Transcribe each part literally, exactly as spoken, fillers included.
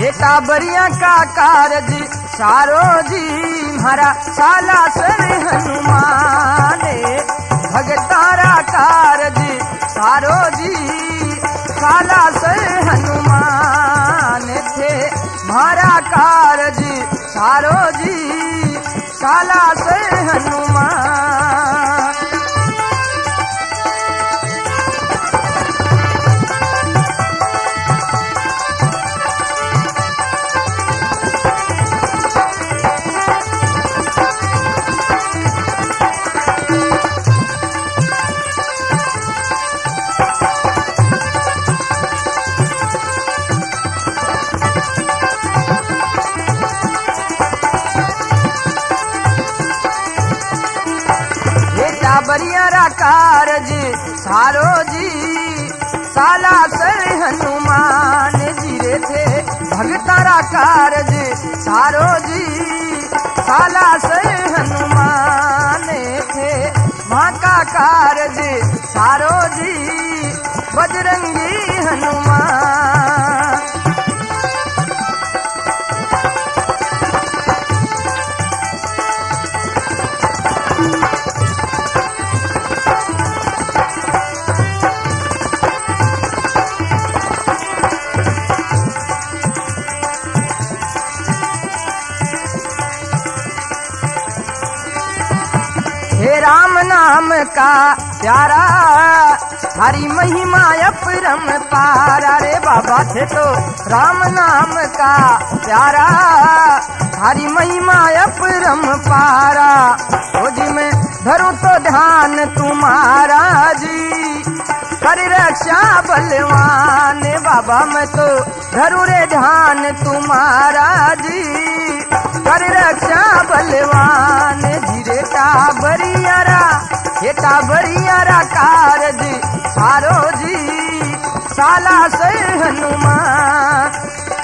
हेता बरिया का कारज सारो जी मारा साला सर हनुमान भगतारा कारज सारो जी साला सर हनुमान थे मारा कारज सारो जी साला सर हनुमान। बरियारा कारज सारो जी साला सर हनुमान जीरे थे भगतारा कारज सारो जी साला सर हनुमान थे माँ का कारज सारो जी बजरंगी हनुमान। हे राम नाम का प्यारा हरि महिमा अपरम पारा रे बाबा थे तो राम नाम का प्यारा हरि महिमा अपरम पारा ओ जी मैं धरूं तो ध्यान तुम्हारा जी कर रक्षा बलवान बाबा मैं तो धरूं रे ध्यान तुम्हारा जी कर रक्षा बलवान धीरे टाबरियारा ये टाबरियारा कारज सारो जी साला सर हनुमान।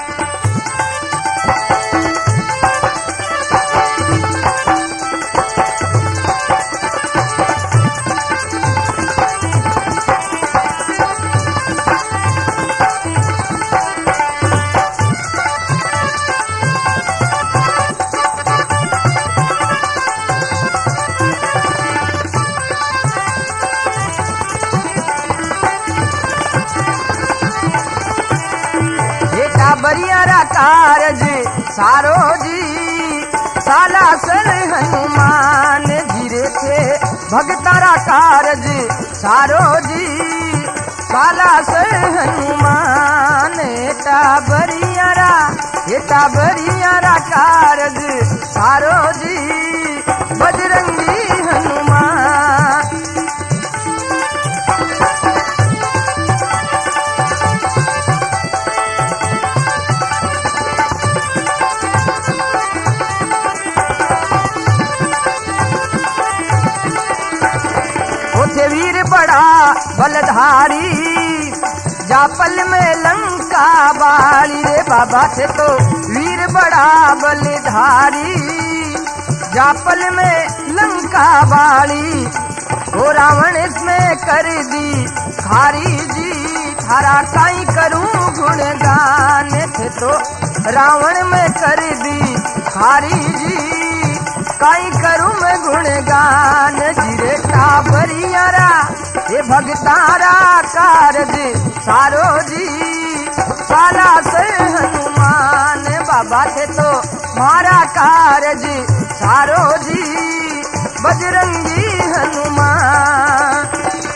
बरियारा कारज सारो जी साला सर हनुमान जीरे थे भगतारा कारज सारो जी साला सर हनुमान टाबरियारा ये टाबरियारा कारज सारो जी बजरंगी हनुमान। वीर बड़ा बलधारी जापल में लंका बाली रे बाबा थे तो वीर बड़ा बलधारी जापल में लंका बाली ओ रावण इसमें कर दी खारी जी थारा काई करूं गुणगान थे तो रावण में कर दी खारी जी काई करूं मैं गुणगान जीरे टाबरियारा ये भगतारा कारज सारो जी साला सर हनुमान बाबा थे तो मारा कारज सारो जी बजरंगी हनुमान।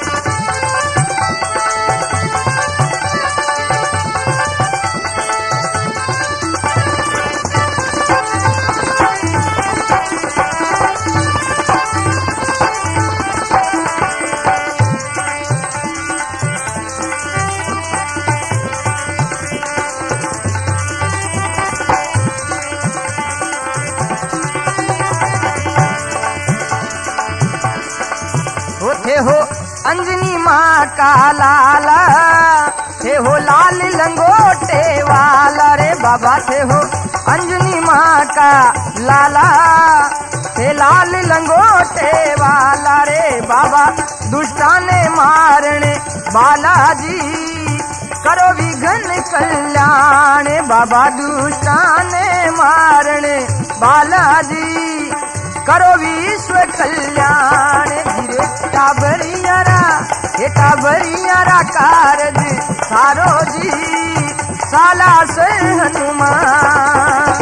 हो अंजनी माँ का लाला थे हो लाल लंगोटे वाला रे बाबा थे हो अंजनी माँ का लाला थे लाल लंगोटे वाला रे बाबा दुष्टाने मारने बालाजी करो विघन कल्याण बाबा दुष्टाने मारणे बालाजी करो विश्व कल्याण धीरे टाबरियारा हे टाबरियारा कारज सारो जी साला से हनुमान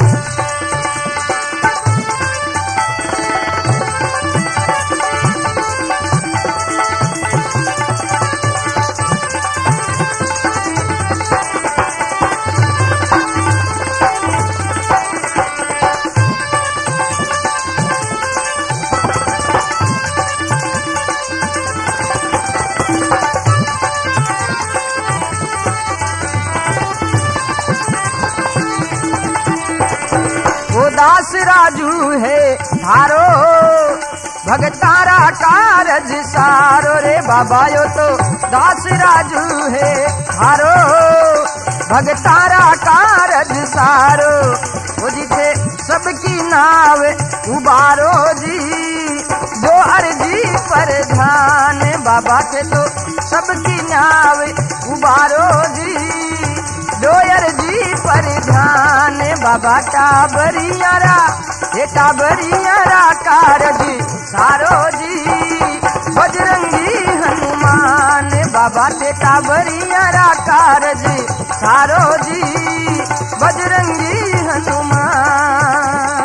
दास राजू है थारो भगतारा कारज सारो रे बाबा यो तो दास राजू है थारो भगतारा कारज सारो वो जिथे सबकी नाव उबारो जी दो अर्जी पर ध्यान बाबा के तो सबकी नाव उबारो जी दो अर्जी पर ध्यान बाबा टाबरियारा हे टाबरियारा कारज सारो जी बजरंगी हनुमान बाबा ते टाबरियारा कारज सारो जी बजरंगी हनुमान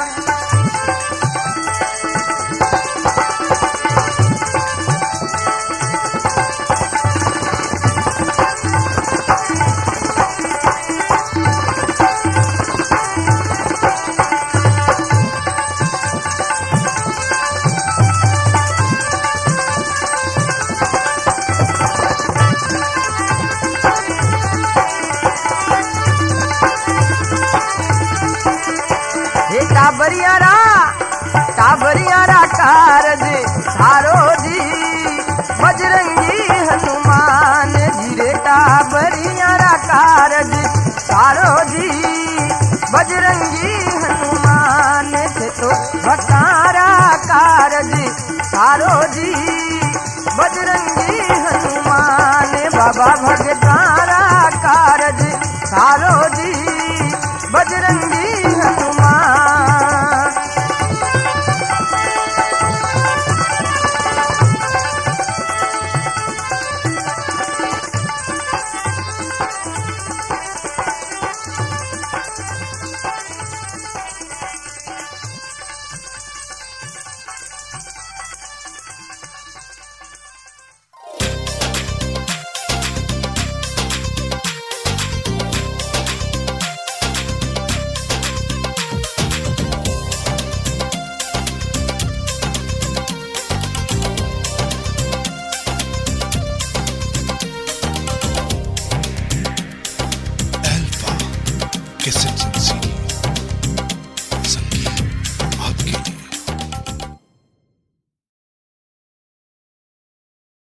टाबरियारा टाबरियारा कारज सारो जी बजरंगी हनुमान धीरे टाबरियारा कारज सारो जी बजरंगी हनुमान थे तो भटारा कारज सारो जी बजरंगी हनुमान बाबा भगतारा कारज सारो जी बजरंगी हनुमान Alpha Cassette